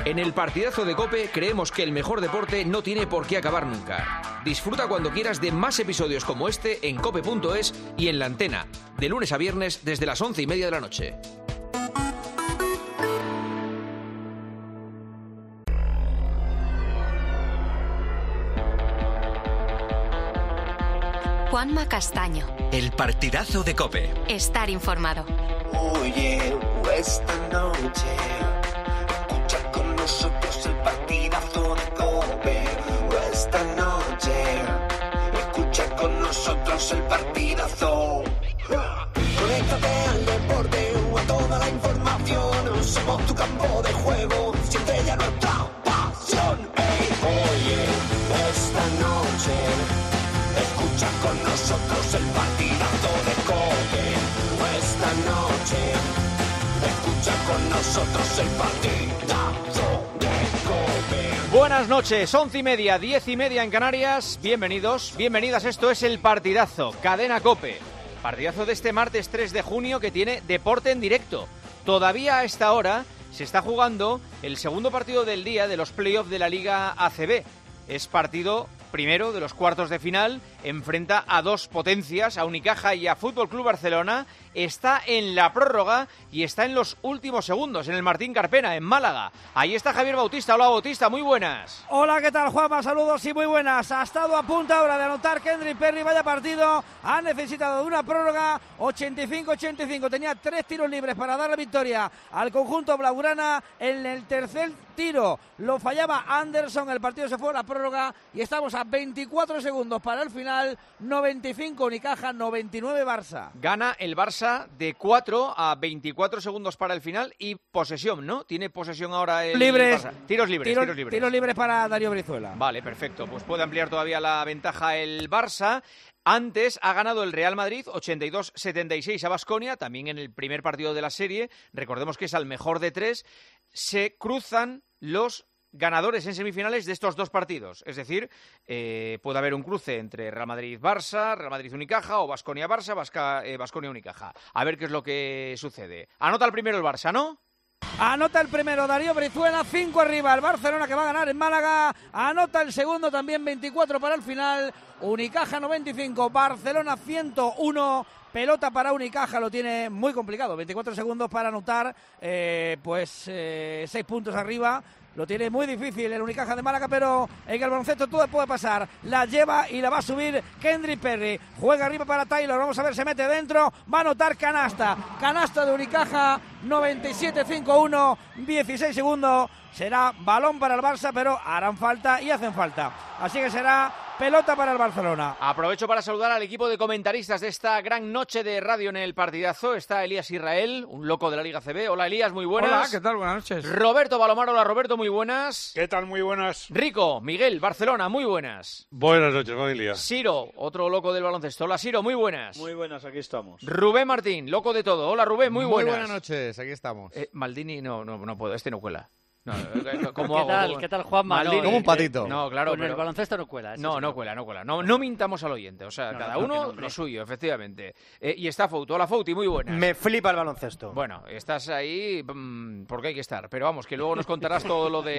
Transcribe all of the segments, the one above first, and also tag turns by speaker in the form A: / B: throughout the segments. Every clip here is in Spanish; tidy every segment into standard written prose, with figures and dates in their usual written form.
A: En el partidazo de COPE creemos que el mejor deporte no tiene por qué acabar nunca. Disfruta cuando quieras de más episodios como este en cope.es y en La Antena, de lunes a viernes desde las 11:30 de la noche.
B: Juanma Castaño.
C: El partidazo de COPE.
B: Estar informado.
D: Oye, esta noche escucha con nosotros el partidazo de COPE. Esta noche escucha con nosotros el partidazo. Conéctate al deporte o a toda la información. Somos tu campo de juego, siempre ya nuestra pasión. Hey, oye, esta noche escucha con nosotros el partidazo de COPE. Esta noche escucha con nosotros el partidazo de COPE.
E: Buenas noches, 11:30, 10:30 en Canarias. Bienvenidos, bienvenidas. Esto es el partidazo, Cadena COPE. Partidazo de este martes 3 de junio que tiene deporte en directo. Todavía a esta hora se está jugando el segundo partido del día de los playoffs de la Liga ACB. Es partido primero de los cuartos de final, enfrenta a dos potencias, a Unicaja y a Fútbol Club Barcelona. Está en la prórroga y está en los últimos segundos, en el Martín Carpena, en Málaga. Ahí está Javier Bautista. Hola, Bautista, muy buenas.
F: Hola, ¿qué tal, Juanma? Saludos y muy buenas. Ha estado a punto ahora de anotar Kendrick Perry, vaya partido. Ha necesitado de una prórroga, 85-85. Tenía 3 tiros libres para dar la victoria al conjunto blaugrana. En el tercer tiro lo fallaba Anderson, el partido se fue a la prórroga y estamos a 24 segundos para el final. 95 Unicaja, 99 Barça.
E: Gana el Barça de 4 a 24 segundos para el final y posesión, ¿no? Tiene posesión ahora el
F: libres,
E: Barça. Tiros libres.
F: Tiros libres para Darío Brizuela.
E: Vale, perfecto. Pues puede ampliar todavía la ventaja el Barça. Antes ha ganado el Real Madrid 82-76 a Baskonia, también en el primer partido de la serie. Recordemos que es al mejor de 3. Se cruzan los ganadores en semifinales de estos dos partidos. Es decir, puede haber un cruce entre Real Madrid-Barça, Real Madrid-Unicaja o Baskonia-Barça, Baskonia-Unicaja. A ver qué es lo que sucede. Anota el primero el Barça, ¿no?
F: Anota el primero Darío Brizuela, 5 arriba el Barcelona que va a ganar en Málaga. Anota el segundo también, 24 para el final. Unicaja 95, Barcelona 101. Pelota para Unicaja, lo tiene muy complicado. 24 segundos para anotar, 6 puntos arriba. Lo tiene muy difícil el Unicaja de Málaga, pero en el baloncesto todo puede pasar. La lleva y la va a subir Kendrick Perry. Juega arriba para Taylor, vamos a ver, se mete dentro. Va a anotar canasta. Canasta de Unicaja, 97-5-1, 16 segundos. Será balón para el Barça, pero harán falta y hacen falta. Así que será pelota para el Barcelona.
E: Aprovecho para saludar al equipo de comentaristas de esta gran noche de radio en el partidazo. Está Elías Israel, un loco de la Liga CB. Hola, Elías, muy buenas.
G: Hola, ¿qué tal? Buenas noches.
E: Roberto Balomar, hola, Roberto, muy buenas.
G: ¿Qué tal? Muy buenas.
E: Rico, Miguel, Barcelona, muy buenas.
H: Buenas noches, familia.
E: Siro, otro loco del baloncesto. Hola, Siro, muy buenas.
I: Muy buenas, aquí estamos.
E: Rubén Martín, loco de todo. Hola, Rubén, muy buenas.
H: Muy buenas noches, aquí estamos.
E: Maldini, no puedo, este no cuela. No,
I: ¿Qué tal, Juanma?
E: Maldini,
H: como un patito.
E: No, claro,
I: Con
E: pero
I: el baloncesto no cuela.
E: No cuela. No mintamos al oyente. O sea, cada uno lo suyo, efectivamente. Y está Fouti. Hola, Fouti, muy buenas.
J: Me flipa el baloncesto.
E: Bueno, estás ahí porque hay que estar. Pero vamos, que luego nos contarás todo lo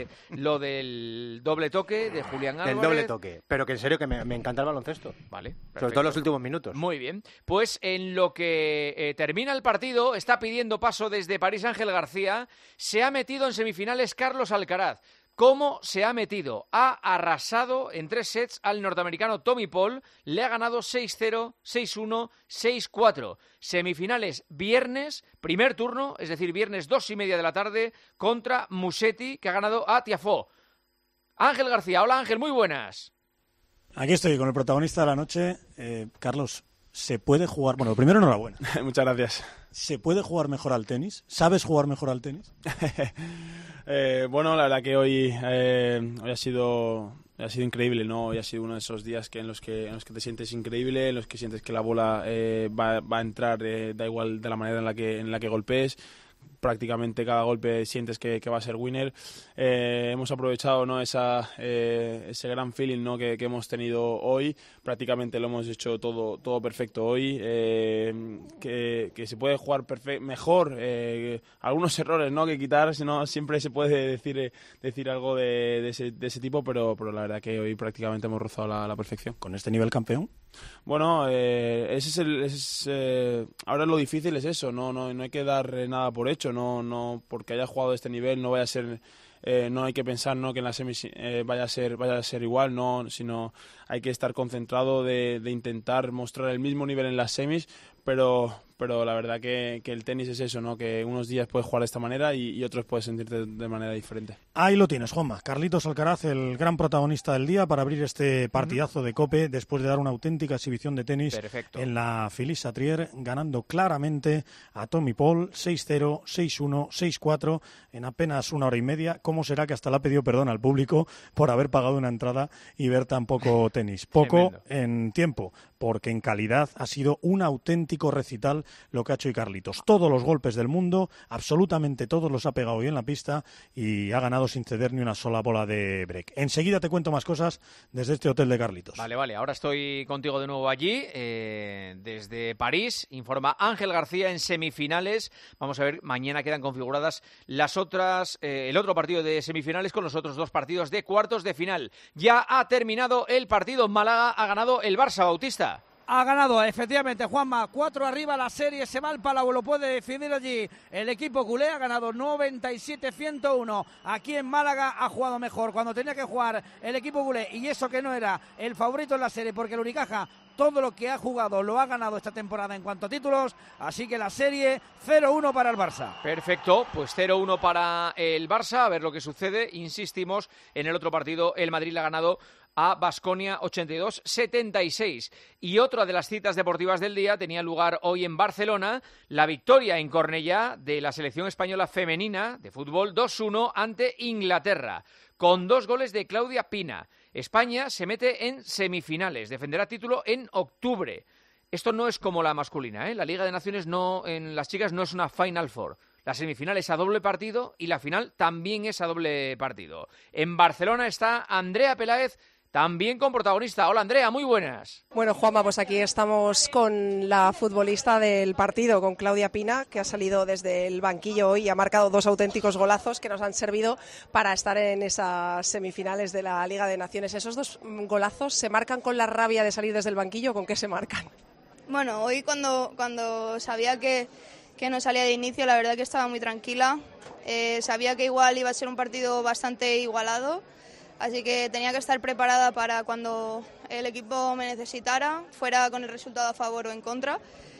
E: del doble toque de Julián Álvarez.
J: El doble toque. Pero que en serio que me encanta el baloncesto.
E: Vale, perfecto.
J: Sobre todo en los últimos minutos.
E: Muy bien. Pues en lo que termina el partido, está pidiendo paso desde París Ángel García. Se ha metido en semifinales Carlos Alcaraz. ¿Cómo se ha metido? Ha arrasado en 3 sets al norteamericano Tommy Paul. Le ha ganado 6-0, 6-1, 6-4. Semifinales viernes, primer turno, es decir, viernes 2:30 de la tarde, contra Musetti, que ha ganado a Tiafoe. Ángel García. Hola, Ángel, muy buenas.
K: Aquí estoy con el protagonista de la noche, Carlos. ¿Se puede jugar? Bueno, primero enhorabuena.
L: Muchas gracias.
K: ¿Se puede jugar mejor al tenis? ¿Sabes jugar mejor al tenis?
L: Bueno, la verdad que hoy ha sido increíble, ¿no? Hoy ha sido uno de esos días en los que te sientes increíble, en los que sientes que la bola va a entrar, da igual de la manera en la que golpees. prácticamente cada golpe sientes que va a ser winner. Hemos aprovechado, ¿no?, ese gran feeling, ¿no?, que hemos tenido hoy. Prácticamente lo hemos hecho todo perfecto hoy. Que se puede jugar mejor. Algunos errores, ¿no?, que quitar, si no siempre se puede decir algo de ese tipo, pero la verdad que hoy prácticamente hemos rozado la perfección.
K: ¿Con este nivel campeón?
L: Bueno, ahora lo difícil es eso, no hay que dar nada por hecho, no porque haya jugado a este nivel no vaya a ser, no hay que pensar, ¿no?, que en la semis vaya a ser igual, no, sino hay que estar concentrado de intentar mostrar el mismo nivel en las semis, pero la verdad que el tenis es eso, ¿no?, que unos días puedes jugar de esta manera y otros puedes sentirte de manera diferente.
K: Ahí lo tienes, Juanma. Carlitos Alcaraz, el gran protagonista del día para abrir este partidazo de COPE después de dar una auténtica exhibición de tenis.
E: Perfecto.
K: En la Philippe-Chatrier, ganando claramente a Tommy Paul 6-0, 6-1, 6-4 en apenas una hora y media. ¿Cómo será que hasta le ha pedido perdón al público por haber pagado una entrada y ver tan poco tenis? Poco
E: Tremendo.
K: En tiempo, porque en calidad ha sido un auténtico recital lo que ha hecho hoy Carlitos. Todos los golpes del mundo, absolutamente todos los ha pegado hoy en la pista y ha ganado sin ceder ni una sola bola de break. Enseguida te cuento más cosas desde este hotel de Carlitos.
E: Vale, ahora estoy contigo de nuevo allí, desde París, informa Ángel García en semifinales. Vamos a ver, mañana quedan configuradas las otras, el otro partido de semifinales con los otros dos partidos de cuartos de final. Ya ha terminado el partido, Málaga ha ganado el Barça, Bautista.
F: Ha ganado, efectivamente, Juanma, 4 arriba, la serie se va al Palau, lo puede decidir allí el equipo culé, ha ganado 97-101, aquí en Málaga ha jugado mejor cuando tenía que jugar el equipo culé, y eso que no era el favorito en la serie, porque el Unicaja todo lo que ha jugado lo ha ganado esta temporada en cuanto a títulos, así que la serie 0-1 para el Barça.
E: Perfecto, pues 0-1 para el Barça, a ver lo que sucede, insistimos, en el otro partido el Madrid le ha ganado a Baskonia 82-76. Y otra de las citas deportivas del día tenía lugar hoy en Barcelona, la victoria en Cornellá de la selección española femenina de fútbol 2-1 ante Inglaterra, con 2 goles de Claudia Pina. España se mete en semifinales, defenderá título en octubre. Esto no es como la masculina, ¿eh? La Liga de Naciones no, en las chicas no es una Final Four. La semifinal es a doble partido y la final también es a doble partido. En Barcelona está Andrea Peláez, también con protagonista. Hola Andrea, muy buenas.
G: Bueno, Juanma, pues aquí estamos con la futbolista del partido, con Claudia Pina, que ha salido desde el banquillo hoy y ha marcado 2 auténticos golazos que nos han servido para estar en esas semifinales de la Liga de Naciones. ¿Esos 2 golazos se marcan con la rabia de salir desde el banquillo o con qué se marcan?
M: Bueno, hoy cuando sabía que no salía de inicio, la verdad que estaba muy tranquila. Sabía que igual iba a ser un partido bastante igualado, así que tenía que estar preparada para cuando el equipo me necesitara, fuera con el resultado a favor o en contra.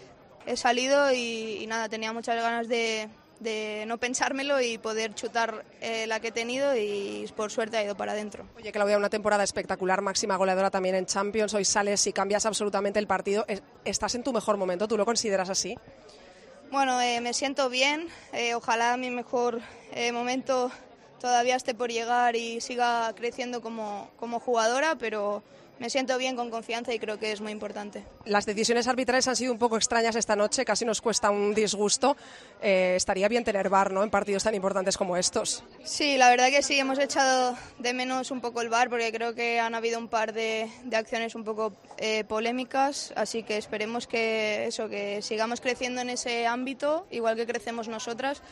M: He salido y nada, tenía muchas ganas de no pensármelo y poder chutar la que he tenido, y por suerte ha ido para adentro.
G: Oye, Claudia, una temporada espectacular, máxima goleadora también en Champions, hoy sales y cambias absolutamente el partido. ¿Estás en tu mejor momento? ¿Tú lo consideras así?
M: Bueno, me siento bien, ojalá mi mejor momento todavía esté por llegar y siga creciendo como jugadora, pero me siento bien, con confianza, y creo que es muy importante.
G: Las decisiones arbitrales han sido un poco extrañas esta noche, casi nos cuesta un disgusto. Estaría bien tener VAR, ¿no?, en partidos tan importantes como estos.
M: Sí, la verdad que sí, hemos echado de menos un poco el VAR, porque creo que han habido un par de acciones un poco polémicas, así que esperemos que sigamos creciendo en ese ámbito, igual que crecemos nosotras,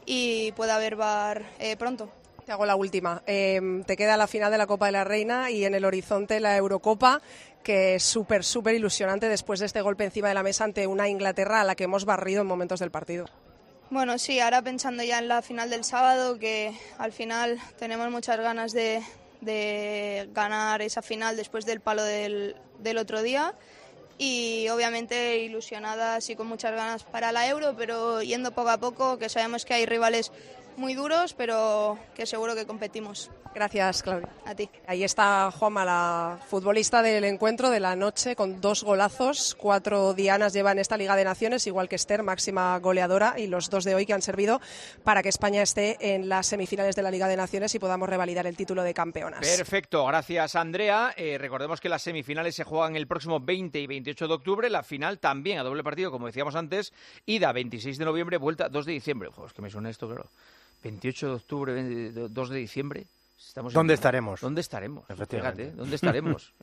M: y pueda haber VAR pronto.
G: Te hago la última. Te queda la final de la Copa de la Reina y en el horizonte la Eurocopa, que es súper ilusionante después de este golpe encima de la mesa ante una Inglaterra a la que hemos barrido en momentos del partido.
M: Bueno, sí, ahora pensando ya en la final del sábado, que al final tenemos muchas ganas de ganar esa final después del palo del otro día, y obviamente ilusionadas y con muchas ganas para la Euro, pero yendo poco a poco, que sabemos que hay rivales muy duros, pero que seguro que competimos.
G: Gracias, Claudia.
M: A ti.
G: Ahí está Juanma, la futbolista del encuentro de la noche, con 2 golazos. 4 dianas lleva en esta Liga de Naciones, igual que Esther, máxima goleadora, y los 2 de hoy que han servido para que España esté en las semifinales de la Liga de Naciones y podamos revalidar el título de campeonas.
E: Perfecto, gracias Andrea. Recordemos que las semifinales se juegan el próximo 20 y 28 de octubre, la final también a doble partido, como decíamos antes, ida 26 de noviembre, vuelta 2 de diciembre. Ojo, es que me suena esto, claro. 28 de octubre, 2 de diciembre.
J: ¿Dónde estaremos?
E: ¿Dónde estaremos?
J: Efectivamente.
E: Fíjate, ¿dónde estaremos?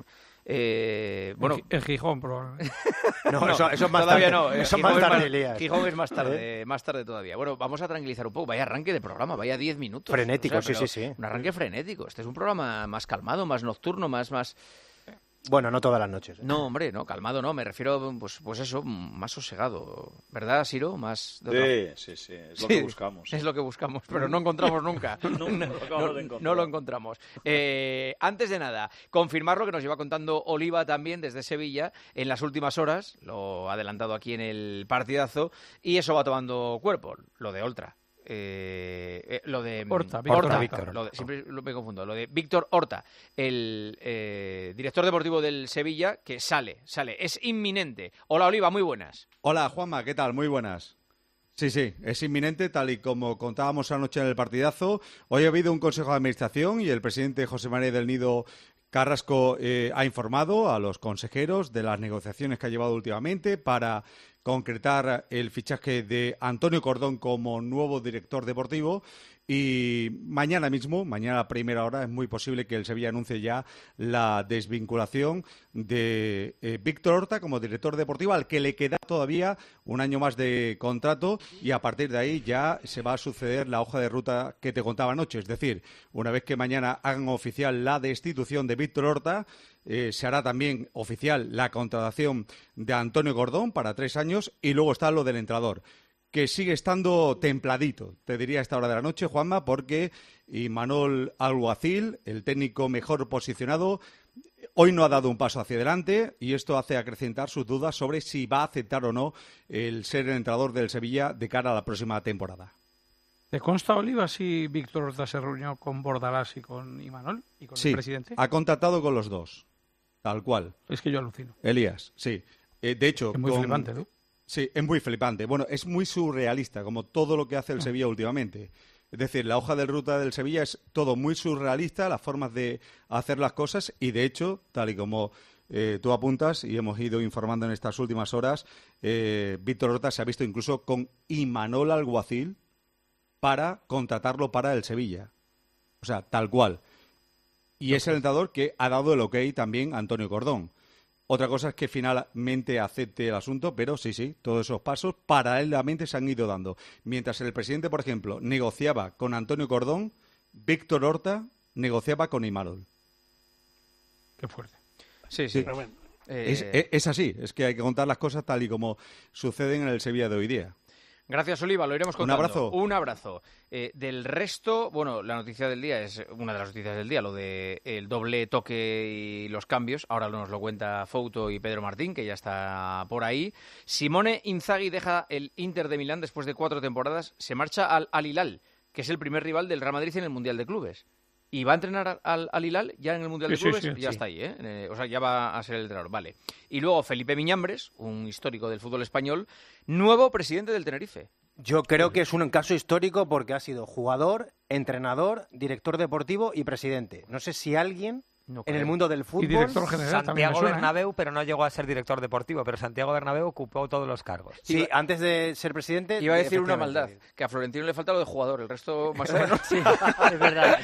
E: Bueno,
F: en Gijón, probablemente.
J: No, eso es más
E: todavía
J: tarde.
E: no.
J: Eso más tarde, Elías.
E: Gijón es más tarde todavía. Bueno, vamos a tranquilizar un poco. Vaya arranque de programa, vaya 10 minutos.
J: Frenético,
E: o sea,
J: sí.
E: Un arranque frenético. Este es un programa más calmado, más nocturno, más...
J: Bueno, no todas las noches.
E: No, hombre, no, calmado no, me refiero, pues eso, más sosegado. ¿Verdad, Siro? Más
N: Sí, es lo que buscamos.
E: Es lo que buscamos, pero no encontramos nunca. No lo encontramos. Antes de nada, confirmar lo que nos iba contando Oliva también desde Sevilla en las últimas horas, lo ha adelantado aquí en el partidazo, y eso va tomando cuerpo, lo de Oltra. Lo de
F: Horta,
E: Víctor. Siempre me confundo. Lo de Víctor Horta, el director deportivo del Sevilla, que sale. Es inminente. Hola, Oliva, muy buenas.
O: Hola, Juanma, ¿qué tal? Muy buenas. Sí, es inminente, tal y como contábamos anoche en el partidazo. Hoy ha habido un consejo de administración y el presidente José María del Nido Carrasco ha informado a los consejeros de las negociaciones que ha llevado últimamente para concretar el fichaje de Antonio Cordón como nuevo director deportivo, y mañana a primera hora, es muy posible que el Sevilla anuncie ya la desvinculación de Víctor Horta como director deportivo, al que le queda todavía un año más de contrato, y a partir de ahí ya se va a suceder la hoja de ruta que te contaba anoche. Es decir, una vez que mañana hagan oficial la destitución de Víctor Horta, se hará también oficial la contratación de Antonio Cordón para 3 años, y luego está lo del entrenador, que sigue estando templadito, te diría a esta hora de la noche, Juanma, porque Imanol Alguacil, el técnico mejor posicionado, hoy no ha dado un paso hacia adelante, y esto hace acrecentar sus dudas sobre si va a aceptar o no el ser el entrenador del Sevilla de cara a la próxima temporada.
F: ¿Te consta, Oliva, si Víctor Horta se reunió con Bordalás y con Imanol y con el presidente?
O: Ha contactado con los dos, tal cual.
F: Es que yo alucino.
O: Elías, sí. De hecho,
F: es muy flipante, ¿no?
O: Sí, es muy flipante. Bueno, es muy surrealista, como todo lo que hace el Sevilla últimamente. Es decir, la hoja de ruta del Sevilla es todo muy surrealista, las formas de hacer las cosas, y de hecho, tal y como tú apuntas y hemos ido informando en estas últimas horas, Víctor Horta se ha visto incluso con Imanol Alguacil para contratarlo para el Sevilla. O sea, tal cual. Y es el entrenador que ha dado el ok también a Antonio Cordón. Otra cosa es que finalmente acepte el asunto, pero sí, todos esos pasos paralelamente se han ido dando. Mientras el presidente, por ejemplo, negociaba con Antonio Cordón, Víctor Horta negociaba con Imanol.
F: Qué fuerte.
E: Sí.
F: Pero bueno.
O: Es así, es que hay que contar las cosas tal y como suceden en el Sevilla de hoy día.
E: Gracias, Oliva, lo iremos contando.
O: Un
E: abrazo. Del resto, bueno, la noticia del día es una de las noticias del día, lo de el doble toque y los cambios. Ahora nos lo cuenta Fouto y Pedro Martín, que ya está por ahí. Simone Inzaghi deja el Inter de Milán después de 4 temporadas. Se marcha al Al-Hilal, que es el primer rival del Real Madrid en el Mundial de Clubes. ¿Y va a entrenar al Al-Hilal ya en el Mundial de Clubes? Ya está ahí, ¿eh? O sea, ya va a ser el entrenador. Vale. Y luego Felipe Miñambres, un histórico del fútbol español, nuevo presidente del Tenerife.
J: Yo creo que es un caso histórico porque ha sido jugador, entrenador, director deportivo y presidente. No sé si alguien en el mundo del fútbol...
F: Y director general
P: Santiago Bernabéu, pero no llegó a ser director deportivo, pero Santiago Bernabéu ocupó todos los cargos.
J: Sí, antes de ser presidente...
E: Iba a decir una maldad, que a Florentino le falta lo de jugador, el resto más o menos...
P: Sí, es verdad.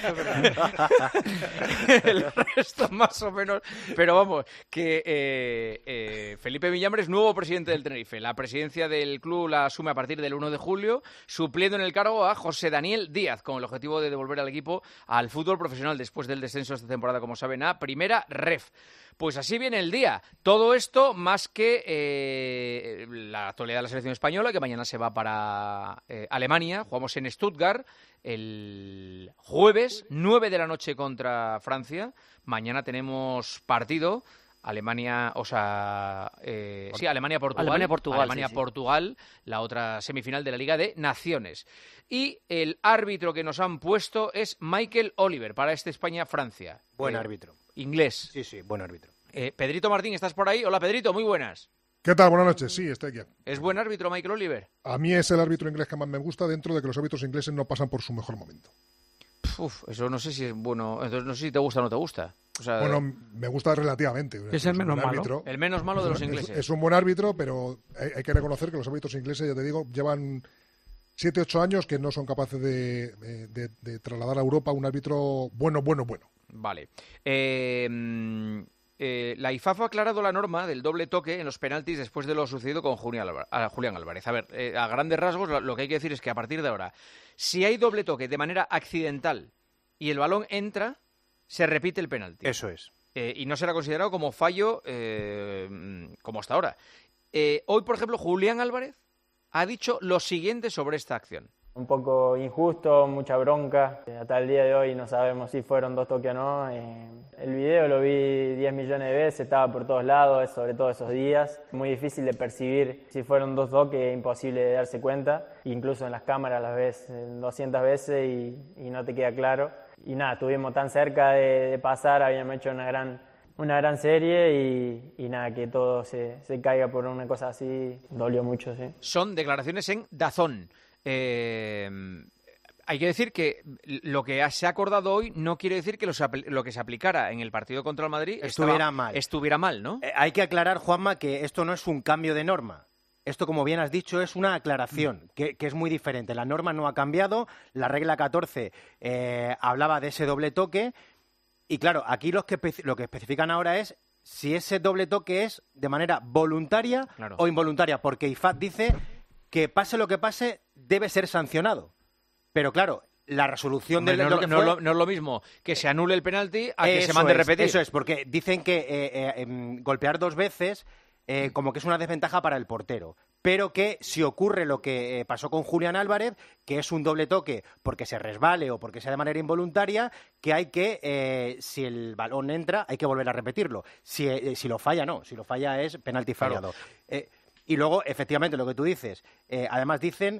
E: El resto más o menos... Pero vamos, que Felipe Miñambres, nuevo presidente del Tenerife. La presidencia del club la asume a partir del 1 de julio, supliendo en el cargo a José Daniel Díaz, con el objetivo de devolver al equipo al fútbol profesional después del descenso esta temporada, como saben, a Primera Ref. Pues así viene el día. Todo esto más que la actualidad de la selección española, que mañana se va para Alemania. Jugamos en Stuttgart el jueves, 9 de la noche contra Francia. Mañana tenemos partido Alemania-Portugal. Alemania-Portugal, la otra semifinal de la Liga de Naciones. Y el árbitro que nos han puesto es Michael Oliver para este España-Francia.
J: Buen árbitro.
E: Inglés.
J: Sí, buen árbitro.
E: Pedrito Martín, ¿estás por ahí? Hola, Pedrito, muy buenas.
Q: ¿Qué tal? Buenas noches. Sí, estoy aquí.
E: ¿Es buen árbitro Michael Oliver?
Q: A mí es el árbitro inglés que más me gusta, dentro de que los árbitros ingleses no pasan por su mejor momento.
E: Eso no sé si es bueno. Entonces no sé si te gusta o no te gusta. O sea,
Q: bueno, me gusta relativamente.
F: Es el menos malo.
Q: Árbitro.
E: El menos malo de los ingleses.
Q: Es un buen árbitro, pero hay que reconocer que los árbitros ingleses, ya te digo, llevan 7-8 años que no son capaces de trasladar a Europa un árbitro bueno.
E: Vale. La IFAF ha aclarado la norma del doble toque en los penaltis después de lo sucedido con Julián Álvarez. A ver, a grandes rasgos lo que hay que decir es que a partir de ahora, si hay doble toque de manera accidental y el balón entra, se repite el penalti.
J: Eso es.
E: Y no será considerado como fallo como hasta ahora. Hoy, por ejemplo, Julián Álvarez ha dicho lo siguiente sobre esta acción.
R: Un poco injusto, mucha bronca. Hasta el día de hoy no sabemos si fueron 2 toques o no. El video lo vi 10 millones de veces, estaba por todos lados, sobre todo esos días. Muy difícil de percibir si fueron 2 toques, imposible de darse cuenta. Incluso en las cámaras las ves 200 veces y no te queda claro. Y nada, estuvimos tan cerca de pasar, habíamos hecho una gran serie y nada, que todo se caiga por una cosa así, dolió mucho, sí.
E: Son declaraciones en DAZN. Hay que decir que lo que se ha acordado hoy no quiere decir que lo que se aplicara en el partido contra el Madrid estuviera mal, ¿no?
J: Hay que aclarar, Juanma, que esto no es un cambio de norma. Esto, como bien has dicho, es una aclaración, que es muy diferente. La norma no ha cambiado, la regla 14 hablaba de ese doble toque, y claro, aquí lo que especifican ahora es si ese doble toque es de manera voluntaria o involuntaria, porque IFAB dice que pase lo que pase, debe ser sancionado. Pero claro, la resolución del toque
E: no es lo mismo que se anule el penalti a que se mande repetir.
J: Eso es, porque dicen que golpear 2 veces como que es una desventaja para el portero. Pero que si ocurre lo que pasó con Julián Álvarez, que es un doble toque porque se resbale o porque sea de manera involuntaria, que hay que, si el balón entra, hay que volver a repetirlo. Si lo falla, no. Si lo falla es penalti fallado. Y luego, efectivamente, lo que tú dices, además dicen,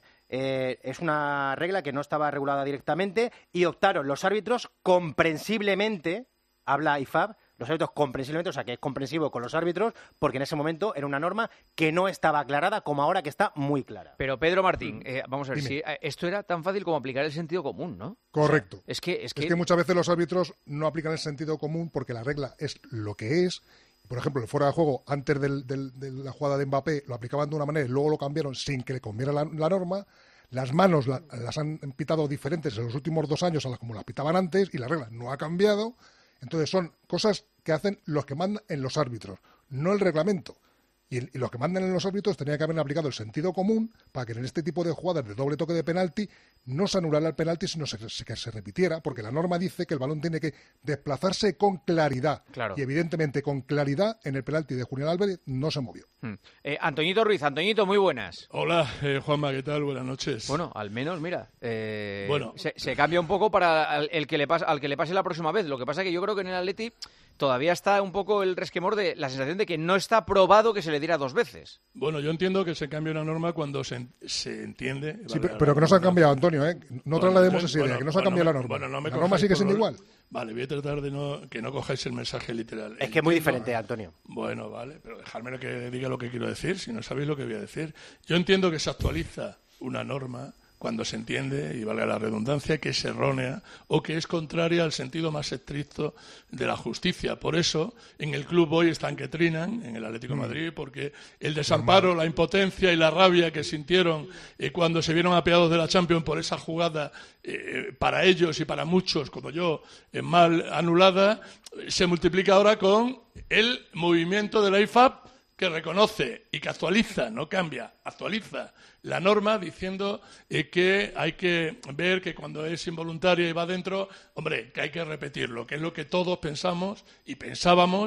J: es una regla que no estaba regulada directamente y optaron los árbitros comprensiblemente, habla IFAB, los árbitros comprensiblemente, o sea que es comprensivo con los árbitros, porque en ese momento era una norma que no estaba aclarada como ahora que está muy clara.
E: Pero Pedro Martín, vamos a ver, si esto era tan fácil como aplicar el sentido común, ¿no?
Q: Correcto.
E: O sea, es que
Q: muchas veces los árbitros no aplican el sentido común porque la regla es lo que es. Por ejemplo, el fuera de juego, antes de la jugada de Mbappé, lo aplicaban de una manera y luego lo cambiaron sin que le conviera la norma. Las manos las han pitado diferentes en los últimos 2 años a como las pitaban antes y la regla no ha cambiado. Entonces son cosas que hacen los que mandan en los árbitros, no el reglamento. Y los que mandan en los árbitros tenían que haber aplicado el sentido común para que en este tipo de jugadas de doble toque de penalti no se anulara el penalti, sino que se repitiera, porque la norma dice que el balón tiene que desplazarse con claridad.
E: Claro.
Q: Y evidentemente con claridad en el penalti de Julián Álvarez no se movió.
E: Antoñito Ruiz, Antoñito, muy buenas.
S: Hola, Juanma, ¿qué tal? Buenas noches.
E: Bueno, al menos, mira,
S: bueno,
E: se cambia un poco para al que le pase la próxima vez. Lo que pasa es que yo creo que en el Atleti todavía está un poco el resquemor de la sensación de que no está probado que se le diera 2 veces.
S: Bueno, yo entiendo que se cambia una norma cuando se entiende.
Q: Sí, pero que no se ha cambiado, Antonio, ¿eh? No traslademos esa idea, que no se ha cambiado la norma.
S: No
Q: la norma sigue siendo igual.
S: Vale, voy a tratar de que no cojáis el mensaje literal.
J: Es que es muy diferente, Antonio.
S: Bueno, vale, pero dejadme que diga lo que quiero decir, si no sabéis lo que voy a decir. Yo entiendo que se actualiza una norma cuando se entiende, y valga la redundancia, que es errónea o que es contraria al sentido más estricto de la justicia. Por eso, en el club hoy están que trinan, en el Atlético de Madrid, porque el desamparo, la impotencia y la rabia que sintieron cuando se vieron apeados de la Champions por esa jugada, para ellos y para muchos, como yo, mal anulada, se multiplica ahora con el movimiento de la IFAB, que reconoce y que actualiza, no cambia, actualiza la norma diciendo que hay que ver que cuando es involuntaria y va dentro, hombre, que hay que repetirlo, que es lo que todos pensamos y pensábamos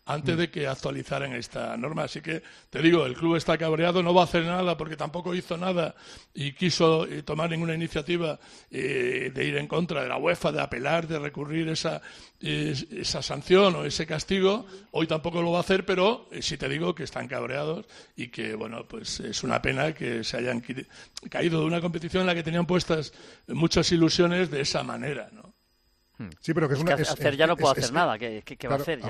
S: antes de que actualizaran esta norma. Así que, te digo, el club está cabreado, no va a hacer nada porque tampoco hizo nada y quiso tomar ninguna iniciativa de ir en contra de la UEFA, de apelar, de recurrir esa sanción o ese castigo. Hoy tampoco lo va a hacer, pero sí te digo que están cabreados y que, bueno, pues es una pena que se hayan caído de una competición en la que tenían puestas muchas ilusiones de esa manera, ¿no?
Q: Sí, pero que es una...
I: hacer ya no puedo hacer nada. ¿Qué va a hacer?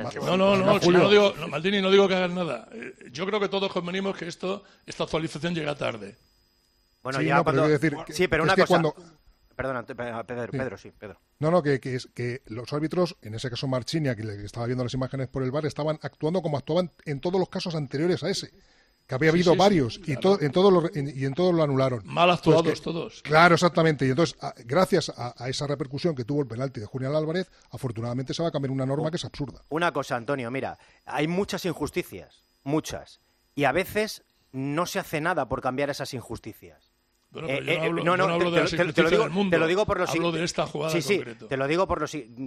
S: No, Maldini, no digo que hagan nada. Yo creo que todos convenimos que esta actualización llega tarde.
J: Bueno,
Q: sí,
J: ya
Q: pero decir,
J: sí, pero una cosa... Perdona, Pedro, sí, Pedro.
Q: No, que los árbitros, en ese caso Marchini, que le estaba viendo las imágenes por el VAR, estaban actuando como actuaban en todos los casos anteriores a ese. Que había habido varios, claro. y en todos lo anularon.
S: Mal actuados todos.
Q: Claro, exactamente. Y entonces, gracias a esa repercusión que tuvo el penalti de Julián Álvarez, afortunadamente se va a cambiar una norma que es absurda.
J: Una cosa, Antonio, mira, hay muchas injusticias, muchas. Y a veces no se hace nada por cambiar esas injusticias.
S: Bueno, pero yo no hablo de las injusticias del mundo.
J: Te lo digo por
S: hablo de esta jugada en concreto.
J: Te lo digo por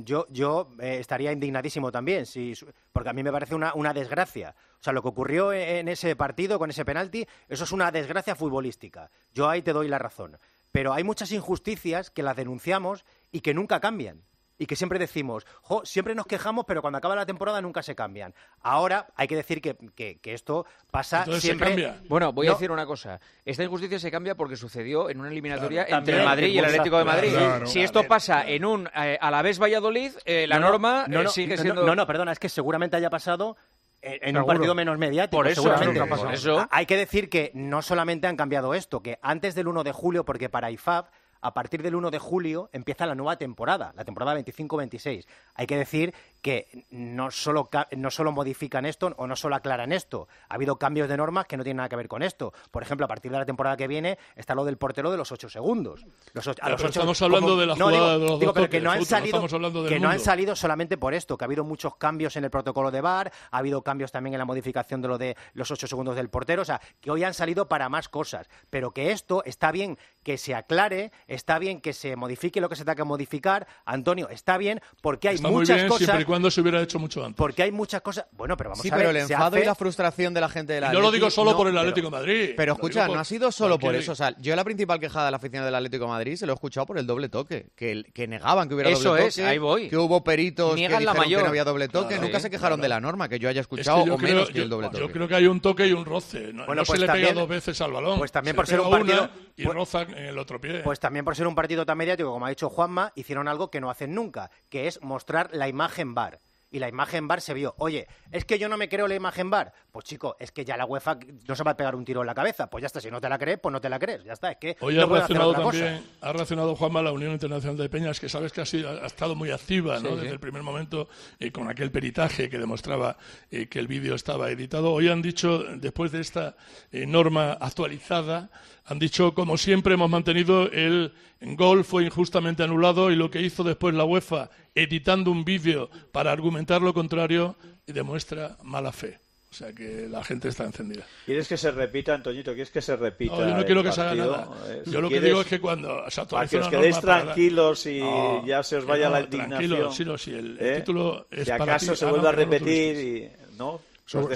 J: yo estaría indignadísimo también, porque a mí me parece una desgracia. O sea, lo que ocurrió en ese partido con ese penalti, eso es una desgracia futbolística. Yo ahí te doy la razón. Pero hay muchas injusticias que las denunciamos y que nunca cambian. Y que siempre decimos, siempre nos quejamos, pero cuando acaba la temporada nunca se cambian. Ahora hay que decir que esto pasa.
S: Entonces
J: siempre.
S: Se cambia.
E: Bueno, voy a decir una cosa. Esta injusticia se cambia porque sucedió en una eliminatoria entre el Madrid y el Atlético de Madrid.
J: Claro,
E: si esto pasa en un Alavés-Valladolid, la norma sigue siendo...
J: No, perdona, es que seguramente haya pasado en un partido menos mediático.
E: Por eso,
J: seguramente.
E: por eso.
J: Hay que decir que no solamente han cambiado esto, que antes del 1 de julio, porque para IFAB, a partir del 1 de julio empieza la nueva temporada, la temporada 25-26. Hay que decir que no solo modifican esto o no solo aclaran esto. Ha habido cambios de normas que no tienen nada que ver con esto. Por ejemplo, a partir de la temporada que viene está lo del portero de los 8 segundos.
S: Estamos hablando de la jugada de los dos
J: pero que no han
S: salido
J: solamente por esto, que ha habido muchos cambios en el protocolo de VAR, ha habido cambios también en la modificación de lo de los 8 segundos del portero. O sea, que hoy han salido para más cosas. Pero que esto está bien que se aclare, está bien que se modifique lo que se tenga que modificar, Antonio, está bien, porque hay muchas cosas...
S: siempre y cuando se hubiera hecho mucho antes.
J: Porque hay muchas cosas... Bueno, pero vamos a ver...
T: Sí, pero el enfado y la frustración de la gente de la
S: Yo lo digo solo por el Atlético de Madrid.
T: Pero escucha, no ha sido solo por eso. O sea, yo la principal queja de la afición del Atlético de Madrid se lo he escuchado por el doble toque. Que negaban que hubiera doble toque.
E: Eso es, ahí voy.
T: Que hubo peritos
E: Niegan
T: que dijeron que no había doble toque. Nunca se quejaron de la norma, que yo haya escuchado, o menos que el doble toque.
S: Yo creo que hay un toque y un roce. No se le pega 2 veces al balón.
J: Pues también por ser un partido...
S: Y roza en el otro pie.
J: Pues también por ser un partido tan mediático, como ha dicho Juanma, hicieron algo que no hacen nunca, que es mostrar la imagen VAR. Y la imagen VAR se vio. Oye, es que yo no me creo la imagen VAR. Pues chico, es que ya la UEFA no se va a pegar un tiro en la cabeza. Pues ya está, si no te la crees, pues no te la crees. Ya está, es que
S: hoy
J: no puede hacer otra cosa.
S: Ha reaccionado Juanma la Unión Internacional de Peñas, que sabes que ha estado muy activa, ¿no? Desde el primer momento, con aquel peritaje que demostraba que el vídeo estaba editado. Hoy han dicho, después de esta norma actualizada, han dicho, como siempre, hemos mantenido el gol fue injustamente anulado y lo que hizo después la UEFA, editando un vídeo para argumentar lo contrario, demuestra mala fe. O sea que la gente está encendida.
N: ¿Quieres que se repita, Antoñito? ¿Quieres que se repita?
S: No, yo no quiero que se haga nada. Yo lo que digo es que cuando se actualiza
N: para que os quedéis tranquilos y ya se os vaya la indignación.
S: Tranquilo, si el título es
N: si
S: para
N: acaso se vuelve a repetir ¿no?
Q: Sobre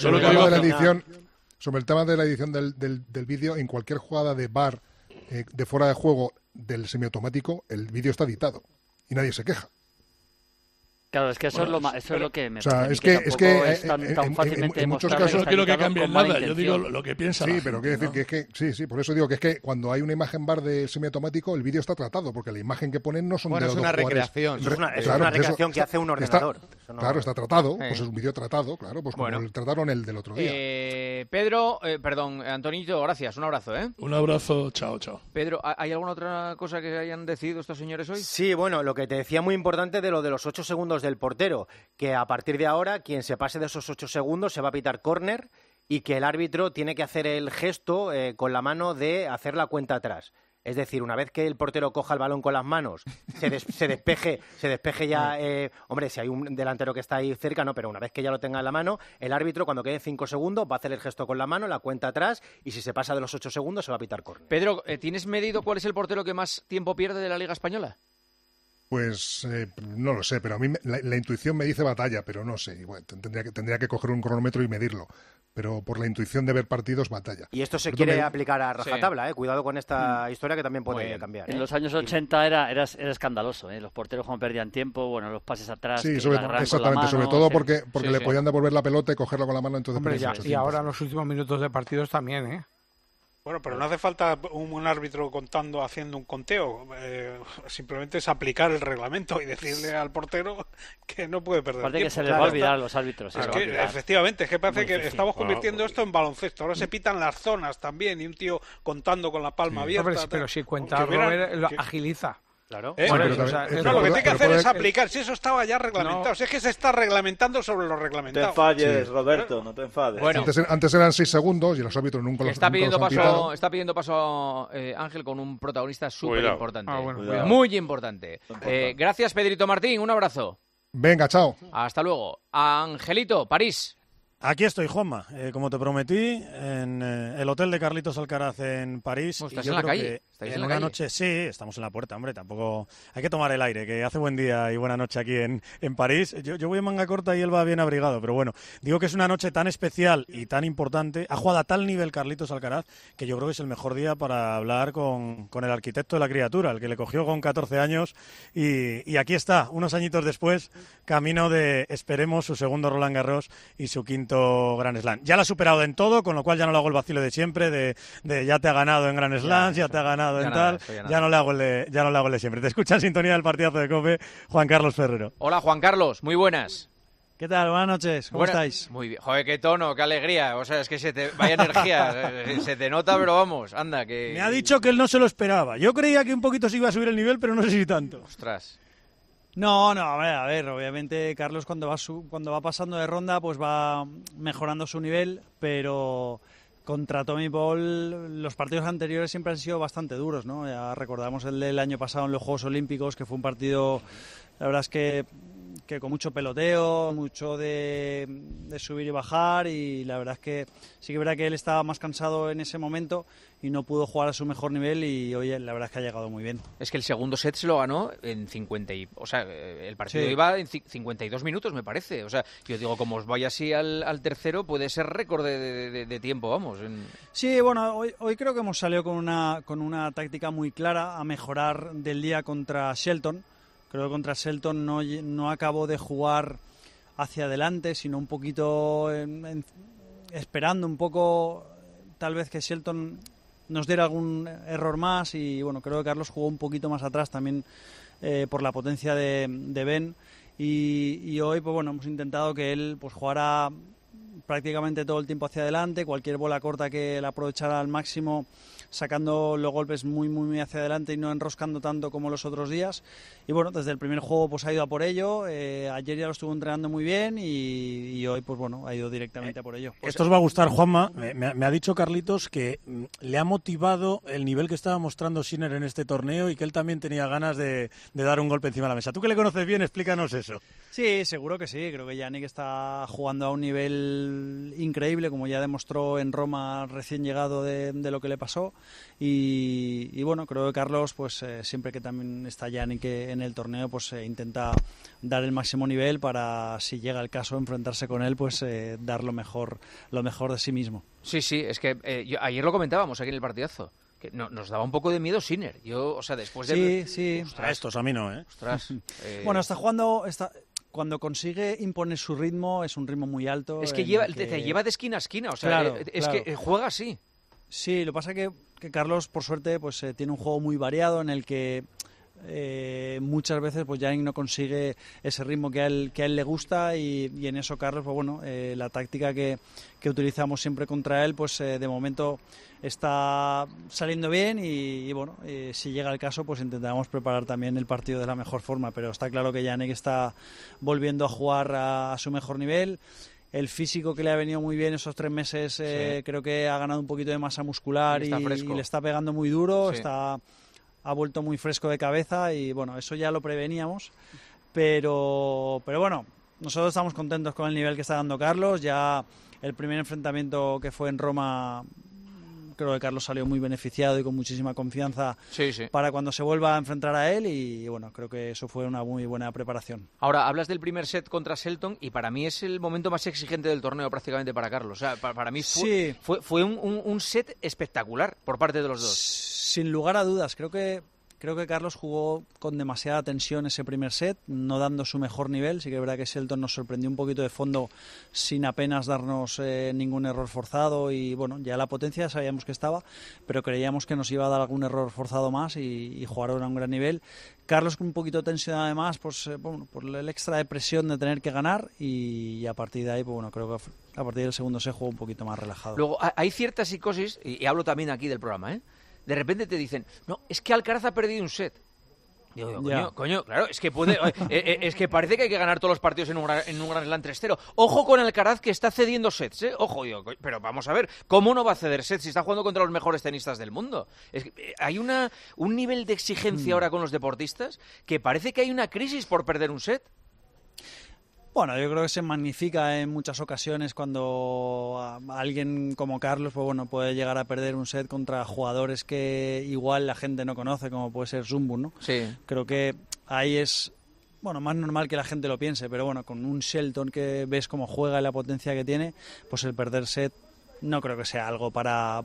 Q: el tema de la edición del vídeo, en cualquier jugada de VAR de fuera de juego del semiautomático, el vídeo está editado y nadie se queja.
I: Claro, es que eso es lo que me
Q: parece.
I: Tan fácilmente
Q: en muchos casos
S: no quiero que cambien nada, yo digo lo que piensa.
Q: Sí, pero quiero decir que es que sí, por eso digo que es que cuando hay una imagen VAR de semiautomático, el vídeo está tratado, porque la imagen que ponen no son de los dos jugadores.
T: Recreación.
J: Es una recreación que hace un ordenador.
Q: Claro, está tratado, pues es un vídeo tratado, claro, pues como trataron el del otro día.
E: Antonito, gracias, un abrazo,
S: Un abrazo, chao.
E: Pedro, ¿hay alguna otra cosa que hayan decidido estos señores hoy?
J: Sí, bueno, lo que te decía muy importante de lo de los 8 segundos del portero, que a partir de ahora quien se pase de esos 8 segundos se va a pitar córner y que el árbitro tiene que hacer el gesto con la mano de hacer la cuenta atrás. Es decir, una vez que el portero coja el balón con las manos, se despeje ya, hombre, si hay un delantero que está ahí cerca, no, pero una vez que ya lo tenga en la mano, el árbitro cuando queden 5 segundos va a hacer el gesto con la mano, la cuenta atrás, y si se pasa de los 8 segundos se va a pitar córner.
E: Pedro, ¿tienes medido cuál es el portero que más tiempo pierde de la Liga Española?
Q: Pues no lo sé, pero a mí la intuición me dice batalla, pero no sé. Bueno, tendría que coger un cronómetro y medirlo. Pero por la intuición de ver partidos, batalla.
J: Y esto se quiere aplicar a rajatabla, cuidado con esta historia que también puede cambiar.
I: En los años 80 era escandaloso, los porteros cuando perdían tiempo, bueno, los pases atrás.
Q: Sí, exactamente, sobre todo porque le podían devolver la pelota y cogerla con la mano. Entonces
F: hombre, y ahora en los últimos minutos de partidos también, ¿eh?
U: Bueno, pero no hace falta un árbitro haciendo un conteo. Simplemente es aplicar el reglamento y decirle al portero que no puede perder
I: tiempo.
U: Que
I: se les va a olvidar a los árbitros.
U: Es que, efectivamente, es que parece que estamos convirtiendo esto en baloncesto. Ahora se pitan las zonas también y un tío contando con la palma abierta.
F: Pero si cuenta Robert, lo agiliza.
U: Claro. Lo que tiene que hacer es aplicar. Si eso estaba ya reglamentado. Si es que se está reglamentando sobre lo reglamentado.
N: No te enfades, Roberto, no te enfades.
Q: Bueno. Antes eran 6 segundos y los árbitros nunca los
E: está pidiendo
Q: paso
E: Ángel con un protagonista súper importante.
U: Muy
E: importante. Gracias, Pedrito Martín. Un abrazo.
Q: Venga, chao.
E: Hasta luego. Angelito, París.
K: Aquí estoy, Juanma, como te prometí, en el hotel de Carlitos Alcaraz en París.
E: ¿Estás en la calle?
K: En una noche, sí, estamos en la puerta, hombre, tampoco hay que tomar el aire, que hace buen día y buena noche aquí en París. Yo voy en manga corta y él va bien abrigado, pero bueno, digo que es una noche tan especial y tan importante, ha jugado a tal nivel Carlitos Alcaraz, que yo creo que es el mejor día para hablar con el arquitecto de la criatura, el que le cogió con 14 años y aquí está, unos añitos después, camino de, esperemos, su segundo Roland Garros y su quinto Grand Slam. Ya lo ha superado en todo, con lo cual ya no le hago el vacilo de siempre, de ya te ha ganado en Grand Slams, ya te ha ganado en tal, ya no le hago el de siempre. Te escucha en sintonía del partidazo de COPE, Juan Carlos Ferrero.
E: Hola, Juan Carlos, muy buenas.
V: ¿Qué tal? Buenas noches, ¿cómo estáis?
E: Muy bien. Joder, qué tono, qué alegría. O sea, es que vaya energía, se te nota, pero vamos, anda, que...
K: Me ha dicho que él no se lo esperaba. Yo creía que un poquito se iba a subir el nivel, pero no sé si tanto.
E: Ostras.
V: No, a ver, obviamente Carlos cuando va pasando de ronda pues va mejorando su nivel, pero contra Tommy Paul los partidos anteriores siempre han sido bastante duros, ¿no? Ya recordamos el del año pasado en los Juegos Olímpicos, que fue un partido, la verdad es que con mucho peloteo, mucho de subir y bajar, y la verdad es que sí que es verdad que él estaba más cansado en ese momento y no pudo jugar a su mejor nivel, y hoy la verdad es que ha llegado muy bien.
E: Es que el segundo set se lo ganó en 50 o sea, el partido iba en 52 minutos, me parece. O sea, yo digo, como os vaya así al tercero, puede ser récord de tiempo, vamos.
V: Sí, bueno, hoy creo que hemos salido con una táctica muy clara a mejorar del día contra Shelton. Creo que contra Shelton no acabó de jugar hacia adelante, sino un poquito esperando un poco, tal vez que Shelton nos diera algún error más, y bueno, creo que Carlos jugó un poquito más atrás también por la potencia de Ben, y hoy pues bueno, hemos intentado que él pues jugara prácticamente todo el tiempo hacia adelante, cualquier bola corta que la aprovechara al máximo, sacando los golpes muy, muy, muy hacia adelante y no enroscando tanto como los otros días. Y bueno, desde el primer juego pues ha ido a por ello. Ayer ya lo estuvo entrenando muy bien y hoy pues bueno, ha ido directamente a por ello.
K: Esto os va a gustar, Juanma. Me ha dicho Carlitos que le ha motivado el nivel que estaba mostrando Sinner en este torneo y que él también tenía ganas de dar un golpe encima de la mesa. Tú que le conoces bien, explícanos eso.
V: Sí, seguro que sí. Creo que Yannick está jugando a un nivel increíble, como ya demostró en Roma recién llegado de lo que le pasó. Y bueno, creo que Carlos, pues siempre que también está Yannick en el torneo, pues intenta dar el máximo nivel para, si llega el caso, enfrentarse con él, pues dar lo mejor de sí mismo.
E: Sí, es que ayer lo comentábamos aquí en el partidazo, que nos daba un poco de miedo Sinner. Yo, o sea, después de...
V: Sí.
K: A estos, a mí no, ¿eh?
E: Ostras.
V: Bueno, está jugando... Cuando consigue imponer su ritmo, es un ritmo muy alto.
E: Es que te lleva de esquina a esquina, o sea,
V: claro,
E: que juega así.
V: Sí, lo que pasa es que Carlos, por suerte, pues tiene un juego muy variado en el que muchas veces pues Yannick no consigue ese ritmo que a él le gusta, y en eso Carlos, pues bueno, la táctica que utilizamos siempre contra él, pues de momento está saliendo bien, y bueno, si llega el caso pues intentaremos preparar también el partido de la mejor forma, pero está claro que Yannick está volviendo a jugar a su mejor nivel. El físico que le ha venido muy bien esos 3 meses, creo que ha ganado un poquito de masa muscular y le está pegando muy duro, ha vuelto muy fresco de cabeza, y bueno, eso ya lo preveníamos, pero bueno, nosotros estamos contentos con el nivel que está dando Carlos. Ya el primer enfrentamiento que fue en Roma creo que Carlos salió muy beneficiado y con muchísima confianza
E: sí.
V: para cuando se vuelva a enfrentar a él y bueno, creo que eso fue una muy buena preparación.
E: Ahora, hablas del primer set contra Shelton y para mí es el momento más exigente del torneo prácticamente para Carlos. O sea, para mí fue un set espectacular por parte de los dos.
V: Sin lugar a dudas, creo que Carlos jugó con demasiada tensión ese primer set, no dando su mejor nivel. Sí que es verdad que Shelton nos sorprendió un poquito de fondo sin apenas darnos ningún error forzado y bueno, ya la potencia sabíamos que estaba, pero creíamos que nos iba a dar algún error forzado más y jugaron a un gran nivel. Carlos con un poquito de tensión además, pues por el extra de presión de tener que ganar y a partir de ahí, pues bueno, creo que a partir del segundo set jugó un poquito más relajado.
E: Luego, hay cierta psicosis, y hablo también aquí del programa, de repente te dicen, no, es que Alcaraz ha perdido un set. Digo, coño, claro, es que es que parece que hay que ganar todos los partidos en un Grand Slam 3-0. Ojo con Alcaraz que está cediendo sets, ojo, pero vamos a ver, ¿cómo no va a ceder sets si está jugando contra los mejores tenistas del mundo? Es que, hay un nivel de exigencia ahora con los deportistas que parece que hay una crisis por perder un set.
V: Bueno, yo creo que se magnifica en muchas ocasiones cuando alguien como Carlos pues bueno, puede llegar a perder un set contra jugadores que igual la gente no conoce, como puede ser Zumbu, ¿no?
E: Sí.
V: Creo que ahí es más normal que la gente lo piense, pero bueno, con un Shelton que ves cómo juega y la potencia que tiene, pues el perder set no creo que sea algo para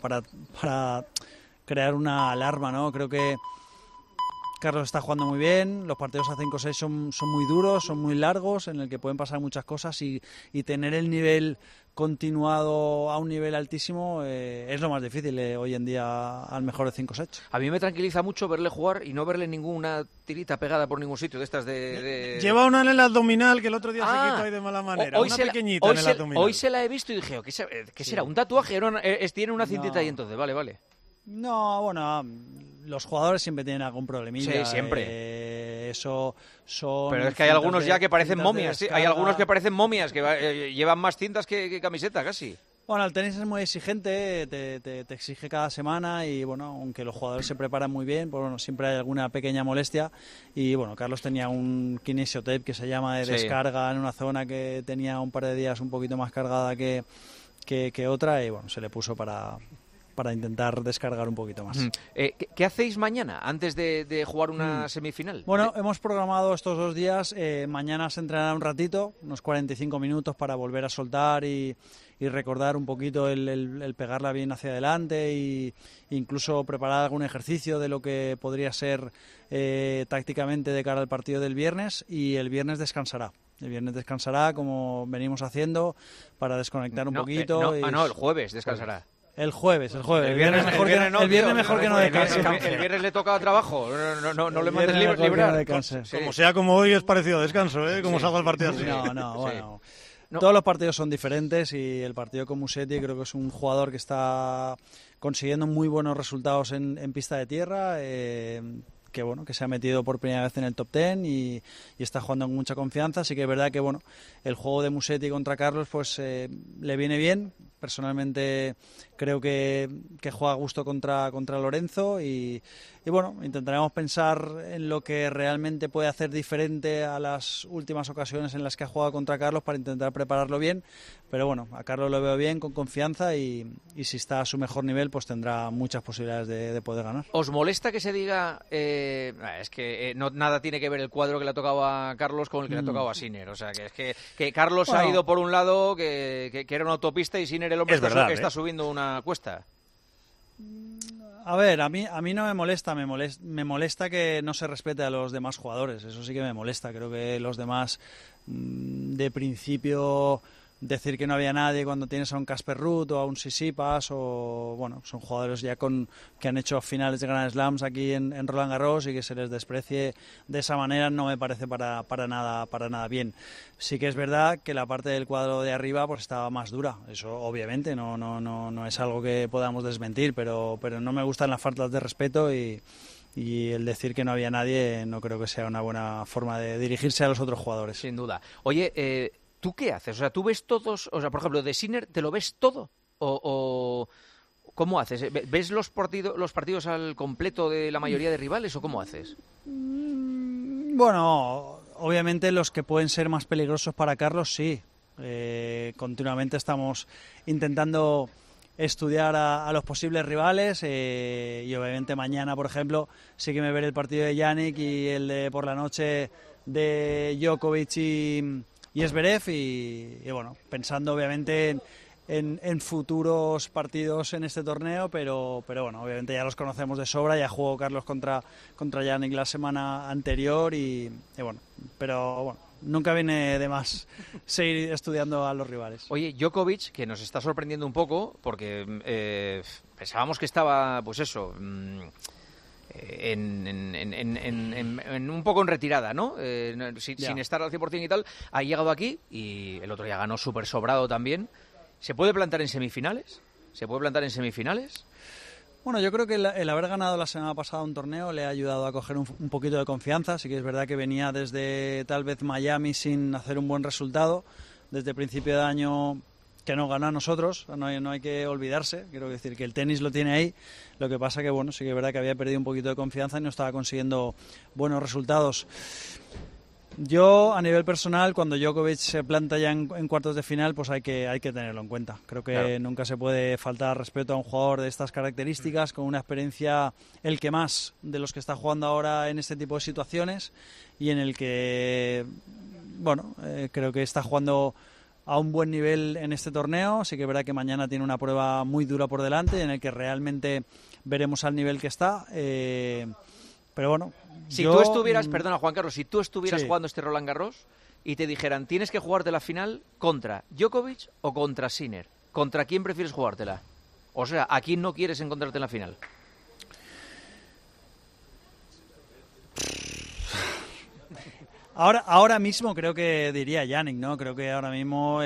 V: crear una alarma, ¿no? Creo que Carlos está jugando muy bien, los partidos a 5-6 son muy duros, son muy largos, en el que pueden pasar muchas cosas y tener el nivel continuado a un nivel altísimo es lo más difícil hoy en día al mejor de 5 sets.
E: A mí me tranquiliza mucho verle jugar y no verle ninguna tirita pegada por ningún sitio de estas
K: Lleva una en el abdominal que el otro día se quitó ahí de mala manera, una pequeñita en el abdominal.
E: Hoy se la he visto y dije, ¿qué será? ¿Un tatuaje? Tiene una cintita ahí entonces, vale.
V: No, bueno, los jugadores siempre tienen algún problemilla.
E: Sí, siempre.
V: Eso son.
E: Pero es que hay algunos ya que parecen momias. ¿Sí? Hay algunos que parecen momias que llevan más cintas que camiseta casi.
V: Bueno, el tenis es muy exigente, te exige cada semana y bueno, aunque los jugadores se preparan muy bien, pues bueno, siempre hay alguna pequeña molestia y bueno, Carlos tenía un kinesiotape que se llama de descarga en una zona que tenía un par de días un poquito más cargada que otra y bueno, se le puso para intentar descargar un poquito más.
E: ¿Qué hacéis mañana antes de jugar una semifinal?
V: Bueno, hemos programado estos 2 días. Mañana se entrenará un ratito, unos 45 minutos para volver a soltar y recordar un poquito el pegarla bien hacia adelante e incluso preparar algún ejercicio de lo que podría ser tácticamente de cara al partido del viernes y el viernes descansará. El viernes descansará como venimos haciendo para desconectar un poquito.
E: El jueves descansará.
V: El jueves. El viernes mejor que no descanse.
E: El viernes le toca trabajo. No le mandes libre.
K: Como sea como hoy es parecido a descanso, como salga el partido así.
V: Bueno. Todos los partidos son diferentes y el partido con Musetti creo que es un jugador que está consiguiendo muy buenos resultados en pista de tierra. Que se ha metido por primera vez en el top 10 y está jugando con mucha confianza. Así que es verdad que el juego de Musetti contra Carlos pues le viene bien. Personalmente creo que juega a gusto contra Lorenzo y bueno, intentaremos pensar en lo que realmente puede hacer diferente a las últimas ocasiones en las que ha jugado contra Carlos para intentar prepararlo bien, pero bueno, a Carlos lo veo bien, con confianza y si está a su mejor nivel pues tendrá muchas posibilidades de poder ganar.
E: ¿Os molesta que se diga es que nada tiene que ver el cuadro que le ha tocado a Carlos con el que le ha tocado a Sinner? O sea, que Carlos ha ido por un lado que era una autopista y Sinner el hombre está subiendo una cuesta.
V: A ver, a mí no me molesta que no se respete a los demás jugadores, eso sí que me molesta. Creo que los demás de principio decir que no había nadie cuando tienes a un Casper Ruud o a un Tsitsipas o bueno, son jugadores ya que han hecho finales de Grand Slams aquí en Roland Garros y que se les desprecie de esa manera no me parece para nada bien. Sí que es verdad que la parte del cuadro de arriba pues estaba más dura, eso obviamente no es algo que podamos desmentir, pero no me gustan las faltas de respeto y el decir que no había nadie no creo que sea una buena forma de dirigirse a los otros jugadores.
E: Sin duda. Oye, ¿tú qué haces? O sea, ¿tú ves todos? O sea, por ejemplo, de Sinner, ¿te lo ves todo? ¿O cómo haces? ¿Ves los partidos al completo de la mayoría de rivales o cómo haces?
V: Bueno, obviamente los que pueden ser más peligrosos para Carlos, sí. Continuamente estamos intentando estudiar a los posibles rivales y obviamente mañana, por ejemplo, sí que me veré el partido de Jannik y el de por la noche de Djokovic y Zverev y bueno, pensando obviamente en futuros partidos en este torneo, pero bueno, obviamente ya los conocemos de sobra, ya jugó Carlos contra Jannik la semana anterior y bueno, pero bueno, nunca viene de más seguir estudiando a los rivales.
E: Oye, Djokovic, que nos está sorprendiendo un poco, porque pensábamos que estaba, pues eso, en un poco en retirada, ¿no? Sin estar al 100% y tal, ha llegado aquí y el otro ya ganó súper sobrado también. ¿Se puede plantar en semifinales?
V: Bueno, yo creo que el haber ganado la semana pasada un torneo le ha ayudado a coger un poquito de confianza. Sí que es verdad que venía desde tal vez Miami sin hacer un buen resultado. Desde principio de año que no ganó a nosotros, no hay que olvidarse. Quiero decir que el tenis lo tiene ahí. Lo que pasa que, bueno, sí que es verdad que había perdido un poquito de confianza y no estaba consiguiendo buenos resultados. Yo, a nivel personal, cuando Djokovic se planta ya en cuartos de final, pues hay que tenerlo en cuenta. Creo que nunca se puede faltar respeto a un jugador de estas características, con una experiencia, el que más de los que está jugando ahora en este tipo de situaciones, y en el que, bueno, creo que está jugando a un buen nivel en este torneo. Sí que es verdad que mañana tiene una prueba muy dura por delante, en el que realmente veremos al nivel que está. Pero bueno,
E: si tú estuvieras, perdona Juan Carlos, si tú estuvieras jugando este Roland Garros y te dijeran tienes que jugarte la final contra Djokovic o contra Sinner, ¿contra quién prefieres jugártela? O sea, ¿a quién no quieres encontrarte en la final?
V: Ahora mismo creo que diría Jannik, ¿no? Creo que ahora mismo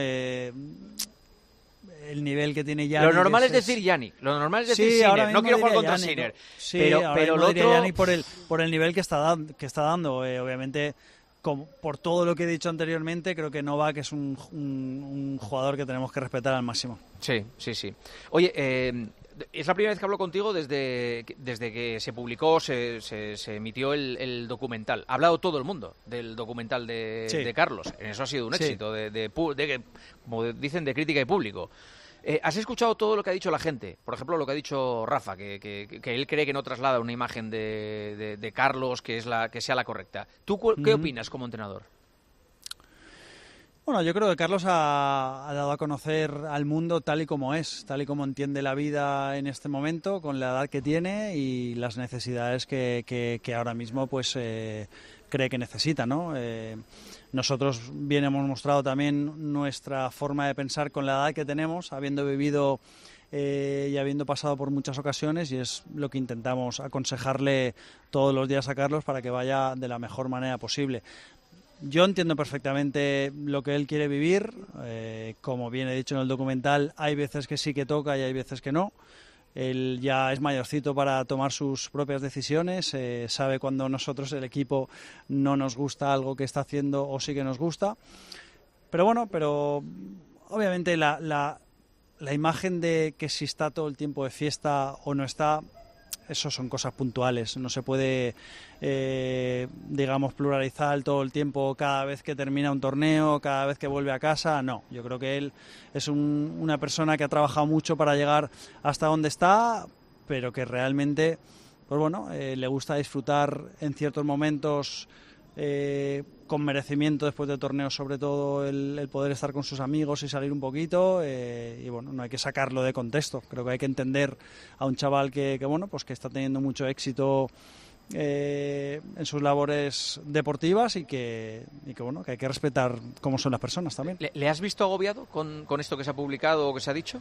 V: el nivel que tiene Jannik...
E: Lo normal es decir Jannik, lo normal es decir Sinner, no quiero jugar contra Sinner.
V: Sí,
E: pero
V: lo otro... Jannik por el nivel que está dando, obviamente, por todo lo que he dicho anteriormente, creo que Novak es un jugador que tenemos que respetar al máximo.
E: Sí. Oye, es la primera vez que hablo contigo desde que se publicó, se emitió el documental. Ha hablado todo el mundo del documental de Carlos. En eso ha sido un éxito, como dicen, de crítica y público. ¿Has escuchado todo lo que ha dicho la gente? Por ejemplo, lo que ha dicho Rafa, que él cree que no traslada una imagen de Carlos que sea la correcta. ¿Tú qué opinas como entrenador?
V: Bueno, yo creo que Carlos ha dado a conocer al mundo tal y como es, tal y como entiende la vida en este momento, con la edad que tiene y las necesidades que ahora mismo pues cree que necesita, ¿no? Nosotros bien hemos mostrado también nuestra forma de pensar con la edad que tenemos, habiendo vivido y habiendo pasado por muchas ocasiones, y es lo que intentamos aconsejarle todos los días a Carlos para que vaya de la mejor manera posible. Yo entiendo perfectamente lo que él quiere vivir, como bien he dicho en el documental, hay veces que sí que toca y hay veces que no. Él ya es mayorcito para tomar sus propias decisiones, sabe cuando nosotros, el equipo, no nos gusta algo que está haciendo o sí que nos gusta. Pero bueno, obviamente la imagen de que si está todo el tiempo de fiesta o no está, eso son cosas puntuales. No se puede, digamos, pluralizar todo el tiempo cada vez que termina un torneo, cada vez que vuelve a casa. No, yo creo que él es una persona que ha trabajado mucho para llegar hasta donde está, pero que realmente, pues bueno, le gusta disfrutar en ciertos momentos con merecimiento después del torneo, sobre todo el poder estar con sus amigos y salir un poquito, y bueno, no hay que sacarlo de contexto. Creo que hay que entender a un chaval que bueno, pues que está teniendo mucho éxito en sus labores deportivas y que bueno, que hay que respetar cómo son las personas también.
E: ¿Le has visto agobiado con esto que se ha publicado o que se ha dicho?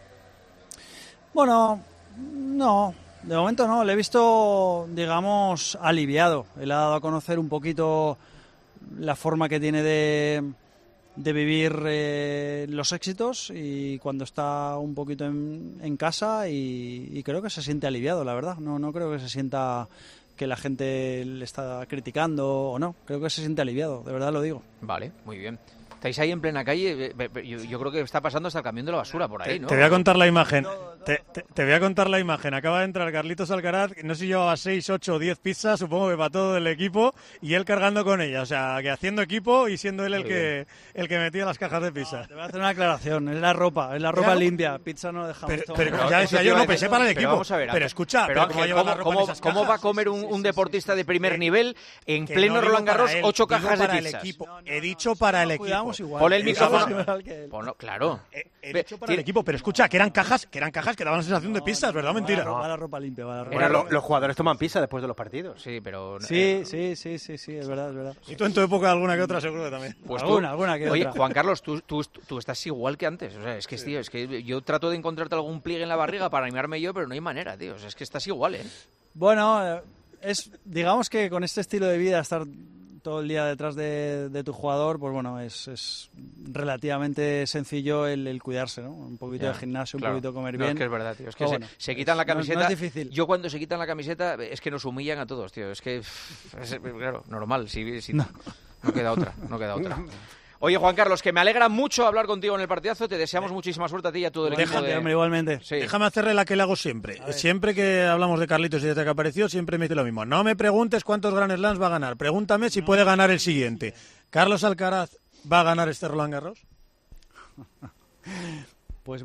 V: Bueno, no. De momento no, le he visto, digamos, aliviado. Él ha dado a conocer un poquito la forma que tiene de vivir los éxitos, y cuando está un poquito en casa, y creo que se siente aliviado, la verdad. No creo que se sienta que la gente le está criticando o no. Creo que se siente aliviado, de verdad lo digo.
E: Vale, muy bien. Estáis ahí en plena calle, yo creo que está pasando hasta el camión de la basura por ahí, ¿no?
K: Te voy a contar la imagen. Te voy a contar la imagen. Acaba de entrar Carlitos Alcaraz, no sé si llevaba 6, 8 o 10 pizzas, supongo que para todo el equipo, y él cargando con ella. O sea, que haciendo equipo y siendo él el que metía las cajas de pizza.
V: Te voy a hacer una aclaración. Es la ropa limpia. Pizza no dejamos.
K: Pero ya decía yo, no pensé para el equipo.
E: Vamos a ver,
K: pero escucha,
E: pero Ángel, ¿cómo va a comer un deportista de primer nivel en pleno Roland Garros 8 cajas de pizzas?
K: He dicho para el equipo.
E: Ponle el micrófono. Bueno, claro.
K: He dicho para el equipo, pero escucha, que eran cajas que daban la sensación de pizzas, ¿verdad o mentira?
V: Va la ropa limpia, va la ropa.
J: Bueno, los jugadores toman pizza después de los partidos.
E: Sí, pero...
V: Sí, es verdad.
K: Y tú en tu época alguna que otra seguro que también.
E: Pues
V: alguna que otra.
E: Oye, Juan Carlos, tú estás igual que antes. O sea, es que, tío, es que yo trato de encontrarte algún pliegue en la barriga para animarme yo, pero no hay manera, tío. O sea, es que estás igual, ¿eh?
V: Bueno, digamos que con este estilo de vida, estar todo el día detrás de tu jugador, pues bueno, es relativamente sencillo el cuidarse, ¿no? Un poquito de gimnasio, un poquito de comer bien.
E: Es que es verdad, tío. Es que se quitan la camiseta.
V: No es difícil.
E: Yo cuando se quitan la camiseta es que nos humillan a todos, tío. Es que, claro, normal. No queda otra. Oye, Juan Carlos, que me alegra mucho hablar contigo en el partidazo. Te deseamos muchísima suerte a ti y a todo el equipo.
V: Hombre, igualmente.
E: Sí.
K: Déjame hacerle la que le hago siempre. Siempre que hablamos de Carlitos y desde que apareció, siempre me dice lo mismo. No me preguntes cuántos Grand Slams va a ganar. Pregúntame si puede ganar el siguiente. ¿Carlos Alcaraz va a ganar este Roland Garros?
V: Pues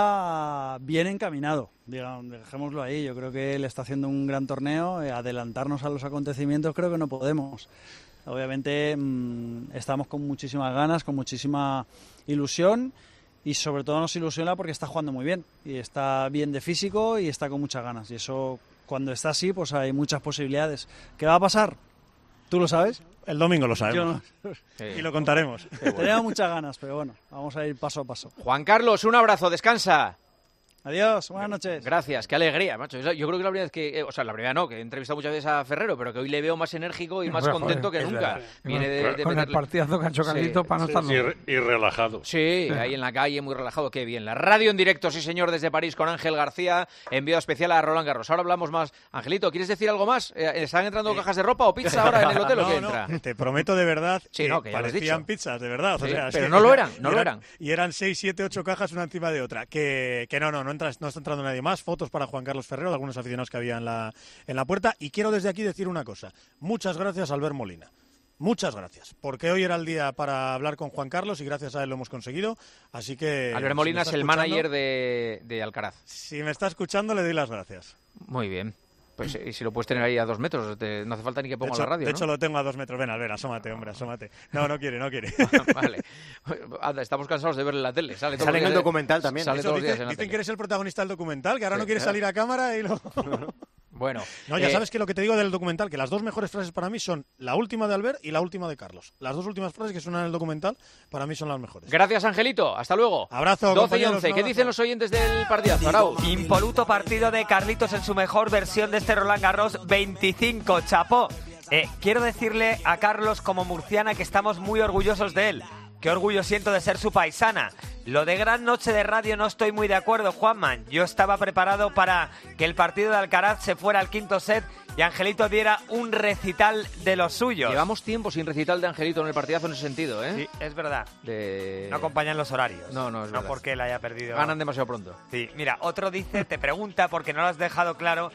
V: va bien encaminado, digamos, dejémoslo ahí. Yo creo que él está haciendo un gran torneo. Adelantarnos a los acontecimientos creo que no podemos. Obviamente estamos con muchísimas ganas, con muchísima ilusión y sobre todo nos ilusiona porque está jugando muy bien y está bien de físico y está con muchas ganas. Y eso, cuando está así, pues hay muchas posibilidades. ¿Qué va a pasar? ¿Tú lo sabes?
K: El domingo lo sabemos.
V: Yo no.
K: Y lo contaremos.
V: Tenemos muchas ganas, pero bueno, vamos a ir paso a paso.
E: Juan Carlos, un abrazo, descansa.
V: Adiós, buenas noches.
E: Gracias, qué alegría, macho. Yo creo que la primera vez que... la primera no, que he entrevistado muchas veces a Ferrero, pero que hoy le veo más enérgico y más contento que nunca.
A: Viene con el partidazo que ha hecho Carlitos para no estarlo.
H: Y relajado.
E: Sí, ahí en la calle, muy relajado, qué bien. La radio en directo, sí señor, desde París con Ángel García, enviado especial a Roland Garros. Ahora hablamos más. Angelito, ¿quieres decir algo más? ¿Están entrando cajas de ropa o pizza ahora en el hotel o qué entra?
K: Te prometo de verdad
E: que
K: parecían pizzas, de verdad.
E: Sí,
K: o sea,
E: pero no lo eran, no lo eran.
K: Y eran 6, 7, 8 cajas una encima de otra. Que no está entrando nadie más. Fotos para Juan Carlos Ferrero, de algunos aficionados que había en la puerta. Y quiero desde aquí decir una cosa. Muchas gracias, Albert Molina. Muchas gracias, porque hoy era el día para hablar con Juan Carlos y gracias a él lo hemos conseguido. Así que...
E: Albert Molina es el manager de Alcaraz.
K: Si me está escuchando, le doy las gracias.
E: Muy bien. Pues y si lo puedes tener ahí a 2 metros, no hace falta ni que ponga la radio,
K: De hecho, lo tengo a 2 metros. Ven, Albert, asómate, hombre, asómate. No quiere.
E: Vale. Anda, estamos cansados de verle en la tele. Sale
J: en el documental también.
K: Dicen que eres el protagonista del documental, que ahora no quieres salir a cámara y lo...
E: Bueno.
K: No, ya sabes que lo que te digo del documental, que las 2 mejores frases para mí son la última de Albert y la última de Carlos. Las 2 últimas frases que suenan en el documental, para mí son las mejores.
E: Gracias, Angelito. Hasta luego.
K: Abrazo,
E: 12 y 11. ¿Qué dicen los oyentes del partidazo, Arau?
P: Impoluto partido de Carlitos en su mejor versión de este Roland Garros 25. Chapó. Quiero decirle a Carlos como murciana que estamos muy orgullosos de él. Qué orgullo siento de ser su paisana. Lo de gran noche de radio no estoy muy de acuerdo, Juanman. Yo estaba preparado para que el partido de Alcaraz se fuera al quinto set y Angelito diera un recital de los suyos.
E: Llevamos tiempo sin recital de Angelito en el partidazo en ese sentido, ¿eh?
P: Sí, es verdad. No acompañan los horarios.
E: No, es verdad.
P: No porque él haya perdido.
E: Ganan demasiado pronto.
P: Sí, mira, otro dice, te pregunta, porque no lo has dejado claro,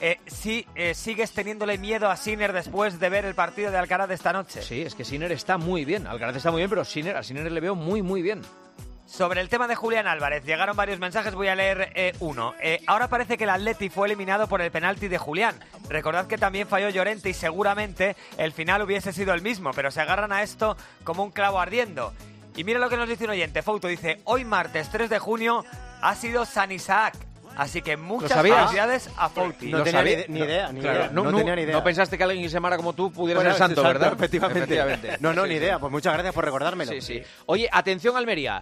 P: si sigues teniéndole miedo a Sinner después de ver el partido de Alcaraz de esta noche.
E: Sí, es que Sinner está muy bien. Alcaraz está muy bien, pero a Sinner le veo muy, muy bien.
P: Sobre el tema de Julián Álvarez, llegaron varios mensajes, voy a leer uno. Ahora parece que el Atleti fue eliminado por el penalti de Julián. Recordad que también falló Llorente y seguramente el final hubiese sido el mismo, pero se agarran a esto como un clavo ardiendo. Y mira lo que nos dice un oyente, Fouto, dice, hoy martes 3 de junio ha sido San Isaac. Así que muchas felicidades a Fouti.
J: No tenía ni idea. No tenía ni idea.
E: No pensaste que alguien que se llamara como tú pudiera ser santo, ¿verdad?
J: Efectivamente. No, ni idea. Pues muchas gracias por recordármelo.
E: Sí. Oye, atención Almería.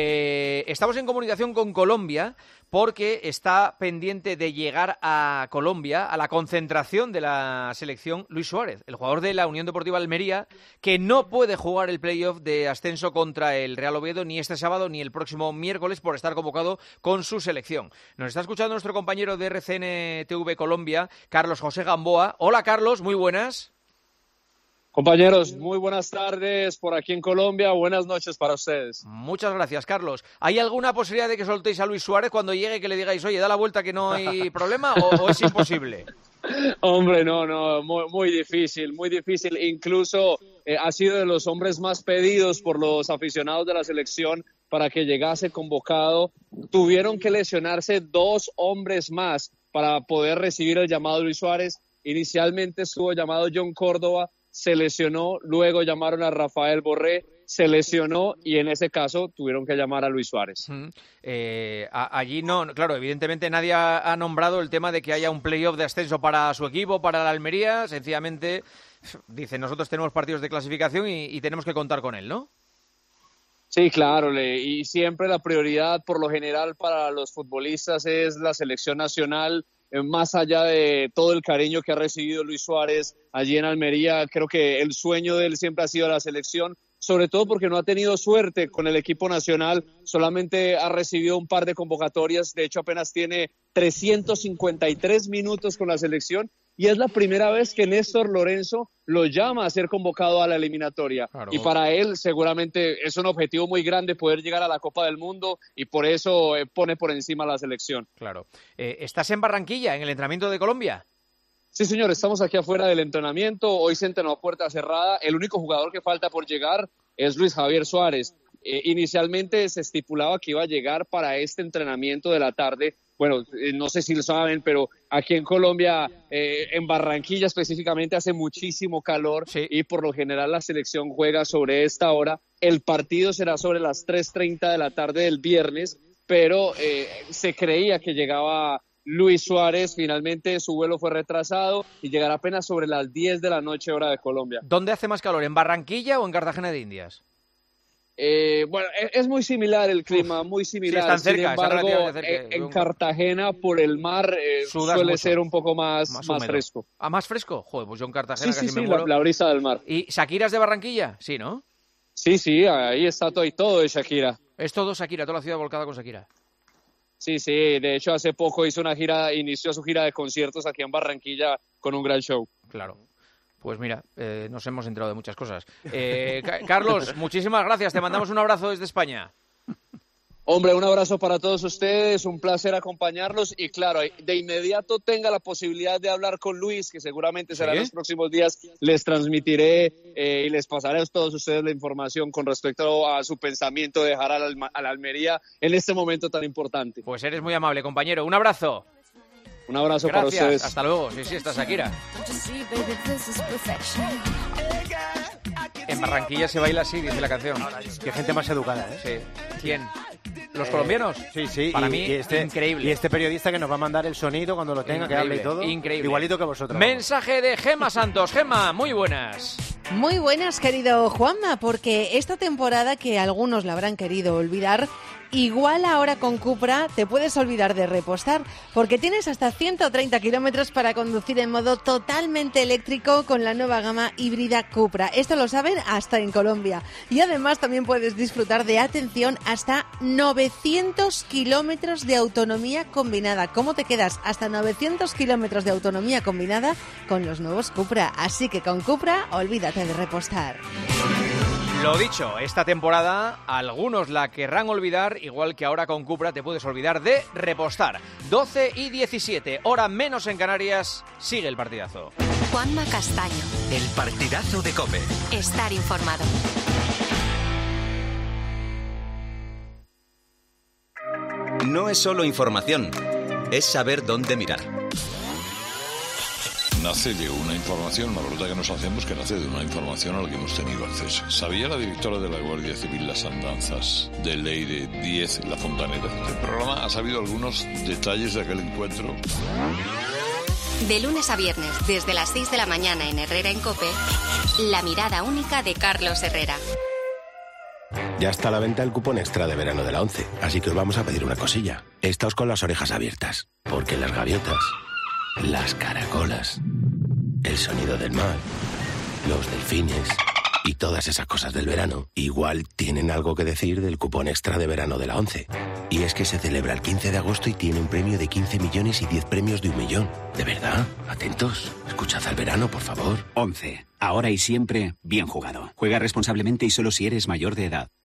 E: Estamos en comunicación con Colombia porque está pendiente de llegar a Colombia a la concentración de la selección Luis Suárez, el jugador de la Unión Deportiva Almería, que no puede jugar el playoff de ascenso contra el Real Oviedo ni este sábado ni el próximo miércoles por estar convocado con su selección. Nos está escuchando nuestro compañero de RCN TV Colombia, Carlos José Gamboa. Hola Carlos, muy buenas.
B: Compañeros, muy buenas tardes por aquí en Colombia, buenas noches para ustedes.
E: Muchas gracias, Carlos. ¿Hay alguna posibilidad de que soltéis a Luis Suárez cuando llegue, que le digáis, oye, da la vuelta que no hay problema, o es imposible?
B: Hombre, no, muy difícil, muy difícil. Incluso ha sido de los hombres más pedidos por los aficionados de la selección para que llegase convocado. Tuvieron que lesionarse 2 hombres más para poder recibir el llamado de Luis Suárez. Inicialmente estuvo llamado John Córdoba, se lesionó, luego llamaron a Rafael Borré, se lesionó y en ese caso tuvieron que llamar a Luis Suárez.
E: Allí no, claro, evidentemente nadie ha nombrado el tema de que haya un playoff de ascenso para su equipo, para la Almería. Sencillamente dicen, nosotros tenemos partidos de clasificación y tenemos que contar con él, ¿no?
B: Sí, claro, y siempre la prioridad por lo general para los futbolistas es la selección nacional. Más allá de todo el cariño que ha recibido Luis Suárez allí en Almería, creo que el sueño de él siempre ha sido la selección, sobre todo porque no ha tenido suerte con el equipo nacional, solamente ha recibido un par de convocatorias, de hecho apenas tiene 353 minutos con la selección y es la primera vez que Néstor Lorenzo lo llama a ser convocado a la eliminatoria. Claro. Y para él seguramente es un objetivo muy grande poder llegar a la Copa del Mundo y por eso pone por encima a la selección.
E: Claro. ¿Estás en Barranquilla, en el entrenamiento de Colombia?
B: Sí, señor, estamos aquí afuera del entrenamiento, hoy se entrenó a puerta cerrada, el único jugador que falta por llegar es Luis Javier Suárez. Inicialmente se estipulaba que iba a llegar para este entrenamiento de la tarde. Bueno, no sé si lo saben, pero aquí en Colombia, en Barranquilla específicamente, hace muchísimo calor y por lo general la selección juega sobre esta hora. El partido será sobre las 3:30 de la tarde del viernes, pero se creía que llegaba Luis Suárez. Finalmente su vuelo fue retrasado y llegará apenas sobre las 10 de la noche hora de Colombia.
E: ¿Dónde hace más calor, en Barranquilla o en Cartagena de Indias?
B: Bueno, es muy similar el clima, muy similar.
E: Sí, están cerca,
B: sin embargo, en Cartagena por el mar suele ser un poco más fresco.
E: ¿Ah, más fresco? Joder, pues yo en Cartagena
B: casi
E: me muero.
B: La brisa del mar.
E: ¿Y Shakira es de Barranquilla? Sí, ¿no?
B: Sí, ahí está todo de Shakira.
E: Es todo Shakira, toda la ciudad volcada con Shakira.
B: Sí, de hecho hace poco inició su gira de conciertos aquí en Barranquilla con un gran show.
E: Claro. Pues mira, nos hemos enterado de muchas cosas. Carlos, muchísimas gracias. Te mandamos un abrazo desde España.
B: Hombre, un abrazo para todos ustedes. Un placer acompañarlos. Y claro, de inmediato tenga la posibilidad de hablar con Luis, que seguramente será en los próximos días. Les transmitiré y les pasaré a todos ustedes la información con respecto a su pensamiento de dejar a la Almería en este momento tan importante.
E: Pues eres muy amable, compañero. Un abrazo.
B: Un abrazo
E: para
B: ustedes.
E: Hasta luego. Sí, está Shakira. En Barranquilla se baila así, dice la canción.
J: Qué gente más educada, ¿eh?
E: Sí. ¿Quién? ¿Los colombianos?
J: Sí.
E: Para mí, increíble.
J: Y este periodista que nos va a mandar el sonido cuando lo tenga, que hable y todo.
E: Increíble.
J: Igualito que vosotros.
E: Mensaje de Gemma Santos. Gemma, muy buenas.
C: Muy buenas, querido Juanma, porque esta temporada que algunos la habrán querido olvidar, igual ahora con Cupra te puedes olvidar de repostar, porque tienes hasta 130 kilómetros para conducir en modo totalmente eléctrico con la nueva gama híbrida Cupra. Esto lo saben hasta en Colombia. Y además también puedes disfrutar de, atención, hasta 900 kilómetros de autonomía combinada. ¿Cómo te quedas? Hasta 900 kilómetros de autonomía combinada con los nuevos Cupra. Así que con Cupra, olvídate de repostar.
E: Lo dicho, esta temporada algunos la querrán olvidar, igual que ahora con Cupra te puedes olvidar de repostar. 12:17, hora menos en Canarias, sigue el partidazo.
W: Juanma Castaño.
X: El partidazo de COPE.
W: Estar informado.
X: No es solo información, es saber dónde mirar.
Y: Nace de una información, la pregunta que nos hacemos que nace de una información a la que hemos tenido acceso. ¿Sabía la directora de la Guardia Civil las andanzas de Leire 10, la Fontanera? El programa ha sabido algunos detalles de aquel encuentro.
W: De lunes a viernes, desde las 6 de la mañana en Herrera en COPE, la mirada única de Carlos Herrera.
Z: Ya está a la venta el cupón extra de verano de la 11, así que os vamos a pedir una cosilla. Estáos con las orejas abiertas, porque las gaviotas, las caracolas, el sonido del mar, los delfines y todas esas cosas del verano, igual tienen algo que decir del cupón extra de verano de la ONCE. Y es que se celebra el 15 de agosto y tiene un premio de 15 millones y 10 premios de 1 millón. ¿De verdad? Atentos. Escuchad al verano, por favor.
D: ONCE. Ahora y siempre, bien jugado. Juega responsablemente y solo si eres mayor de edad.